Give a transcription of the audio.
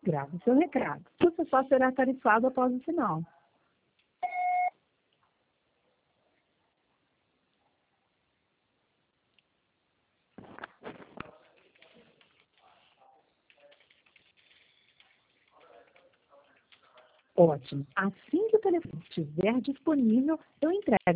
Grave seu recado. Você só será tarifado após o sinal. Ótimo. Assim que o telefone estiver disponível, eu entrego